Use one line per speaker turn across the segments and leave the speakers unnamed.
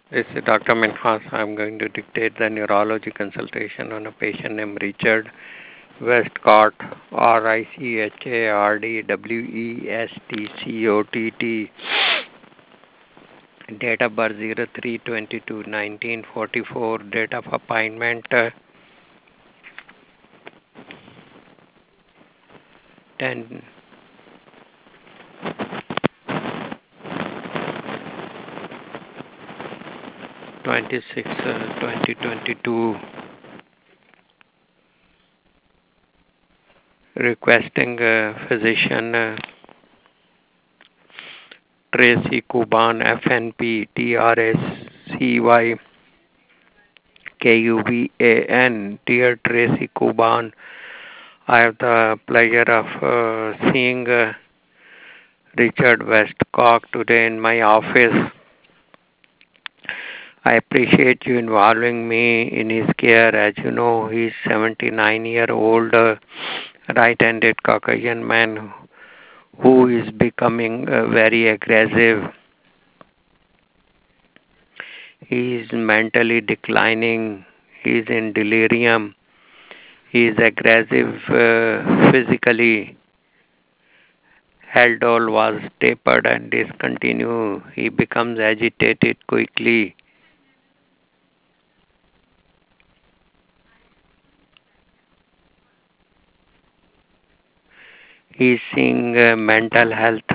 This is Dr. Minhas. I'm going to dictate the neurology consultation on a patient named Richard Westcott, Richardwestcott. Date of birth 03/22/1944. Date of appointment 10 26 2022. Requesting physician Tracy Kuban, FNP, TRSCY, KUBAN. Dear Tracy Kuban, I have the pleasure of seeing Richard Westcott today in my office. I appreciate you involving me in his care. As you know, he's 79-year-old right-handed Caucasian man who is becoming very aggressive. He is mentally declining. He is in delirium. He is aggressive physically. Haldol was tapered and discontinued. He becomes agitated quickly. He is seeing mental health.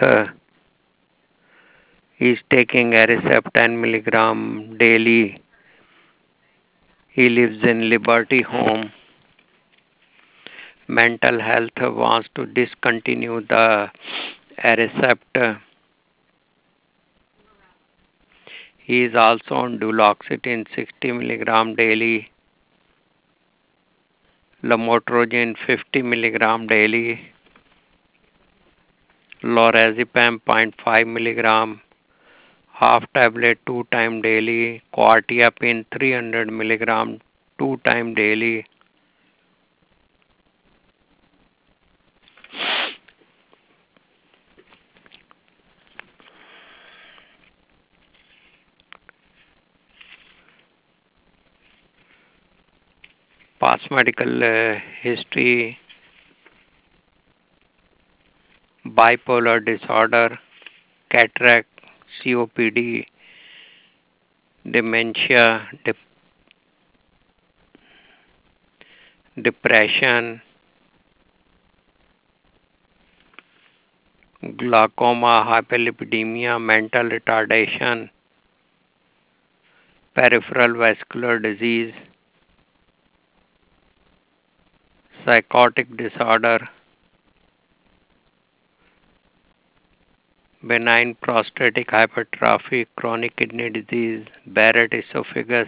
He is taking Aricept 10 milligram daily. He lives in Liberty Home. Mental health wants to discontinue the Aricept. He is also on duloxetine 60 milligram daily. Lamotrigine 50 milligram daily. Lorazepam 0.5 milligram. Half tablet 2 times daily. Quetiapine 300 milligram 2 times daily. Past medical history: bipolar disorder, cataract, COPD, dementia, depression, glaucoma, hyperlipidemia, mental retardation, peripheral vascular disease, psychotic disorder, benign prostatic hypertrophy, chronic kidney disease, Barrett esophagus.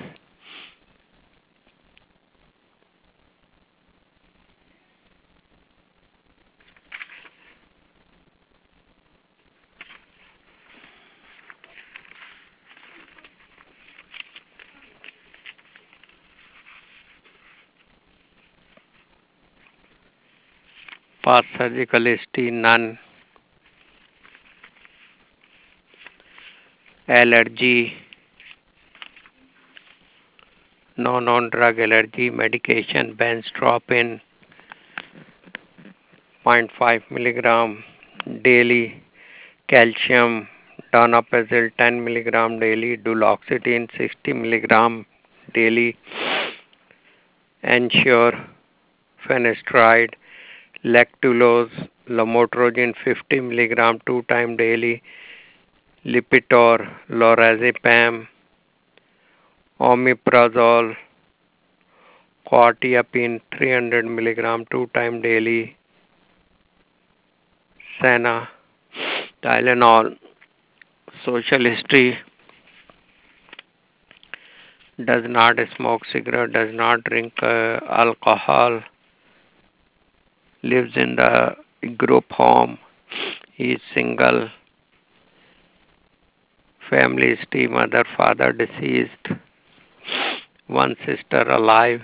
Past surgical history: none. Allergy: no known drug allergy. Medication: benztropine 0.5 milligram daily. Calcium: donepezil 10 milligram daily. Duloxetine 60 milligram daily. Ensure, finasteride, lactulose, lamotrigine 50 milligram 2 times daily. Lipitor, lorazepam, omeprazole, quetiapine 300 milligram 2 times daily. Senna, Tylenol. Social history: does not smoke cigarette, does not drink alcohol, lives in the group home, he is single. Family history: mother, father deceased, one sister alive.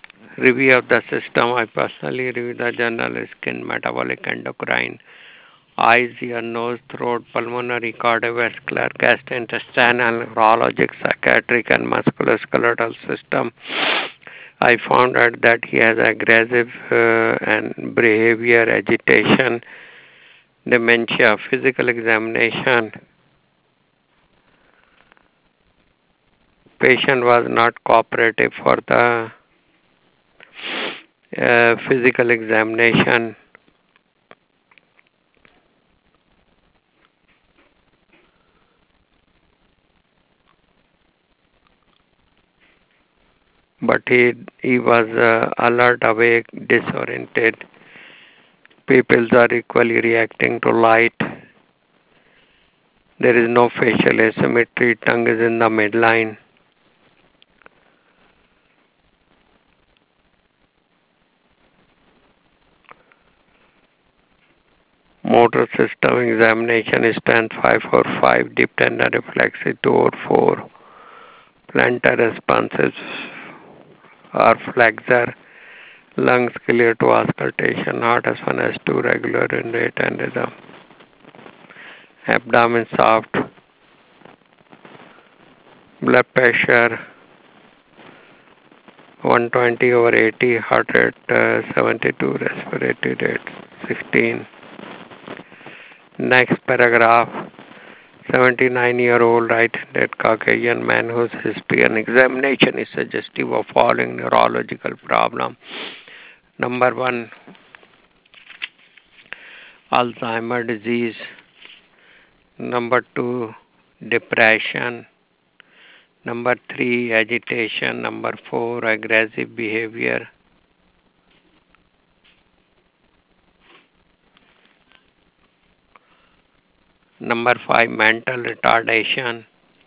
Review of the system: I personally review the journal skin, metabolic, endocrine, eyes, ear, nose, throat, pulmonary, cardiovascular, gastrointestinal, neurologic, psychiatric, and musculoskeletal system. I found out that he has aggressive and behavior, agitation, dementia. Physical examination. Patient was not cooperative for the physical examination. But he was alert, awake, disoriented. People are equally reacting to light. There is no facial asymmetry. Tongue is in the midline. Motor system examination is strength 545, deep tender reflexes 204, plantar responses are flexor, lungs clear to auscultation, heart S1 S2 regular in rate and rhythm, abdomen soft, blood pressure 120 over 80, heart rate 72, respiratory rate 16. Next paragraph. 79-year-old right-handed Caucasian man whose history and examination is suggestive of following neurological problem. Number 1, Alzheimer's disease. Number 2, depression. Number 3, agitation. Number 4, aggressive behavior. Number 5, mental retardation.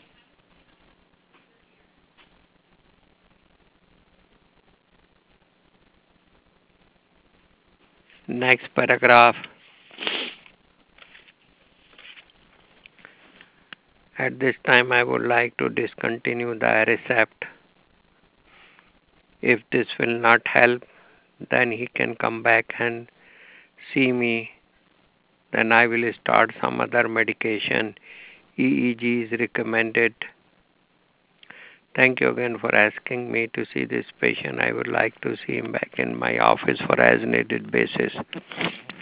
Next paragraph. At this time, I would like to discontinue the Aricept. If this will not help, then he can come back and see me. Then I will start some other medication. EEG is recommended. Thank you again for asking me to see this patient. I would like to see him back in my office for as needed basis.